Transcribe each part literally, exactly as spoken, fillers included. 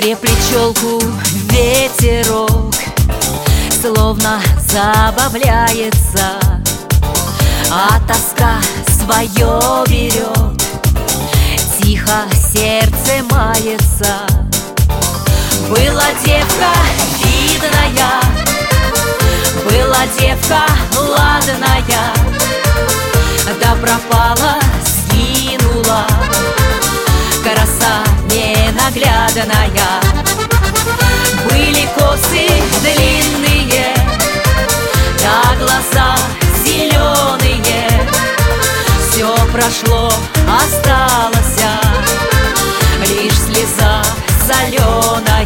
Треплет челку ветерок, словно забавляется, а тоска свое берет, тихо сердце мается. Была девка видная, была девка ладная, да пропала, сгинула, краса ненаглядная. Были косы длинные, да глаза зеленые. Все прошло, осталась лишь слеза соленая.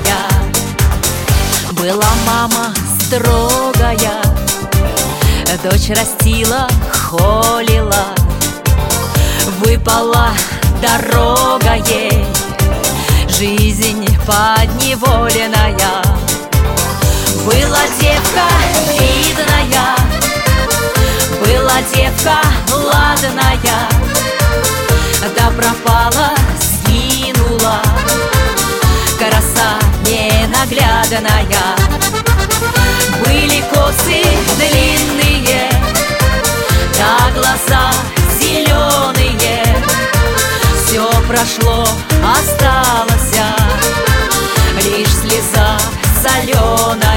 Была мама строгая, дочь растила, холила. Выпала дорога ей, жизнь подневоленная. Была девка видная, была девка ладная, да пропала, сгинула, краса ненаглядная. Были косы длинные, да глаза зеленые. Все прошло, осталась лишь слеза соленая.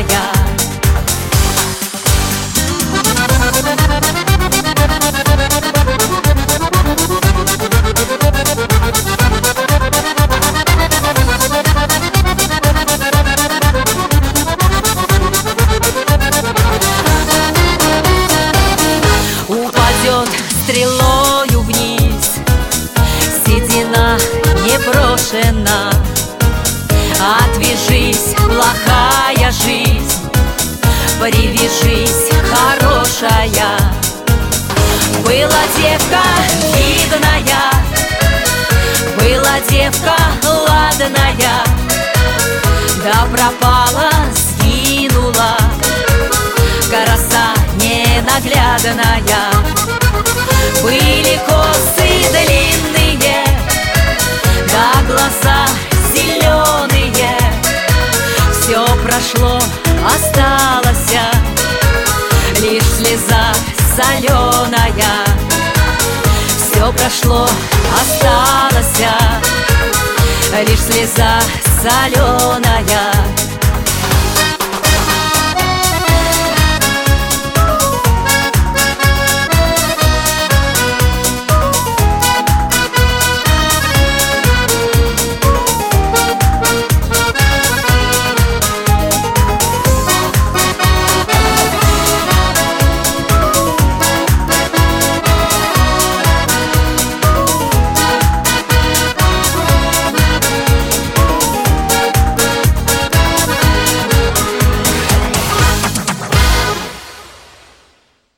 Упадет стрелою вниз седина непрошена. Отвяжись, плохая жизнь, привяжись, хорошая. Была девка видная, была девка ладная, да пропала, сгинула, краса ненаглядная. Были косы длинные, да глаза зеленые. Все прошло, осталась лишь слеза соленая. Все прошло, осталась лишь слеза соленая.